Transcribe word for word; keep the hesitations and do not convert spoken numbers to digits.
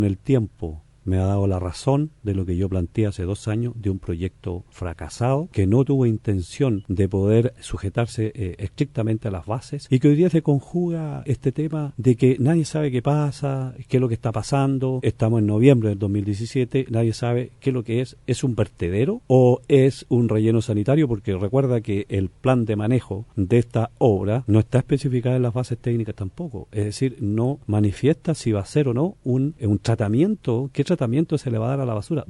el tiempo me ha dado la razón de lo que yo planteé hace dos años, de un proyecto fracasado, que no tuvo intención de poder sujetarse eh, estrictamente a las bases, y que hoy día se conjuga este tema de que nadie sabe qué pasa, qué es lo que está pasando. Estamos en noviembre del dos mil diecisiete, nadie sabe qué es lo que es. ¿Es un vertedero o es un relleno sanitario? Porque recuerda que el plan de manejo de esta obra no está especificado en las bases técnicas tampoco, es decir, no manifiesta si va a ser o no un, un tratamiento. ¿Qué tratamiento se le va a dar a la basura?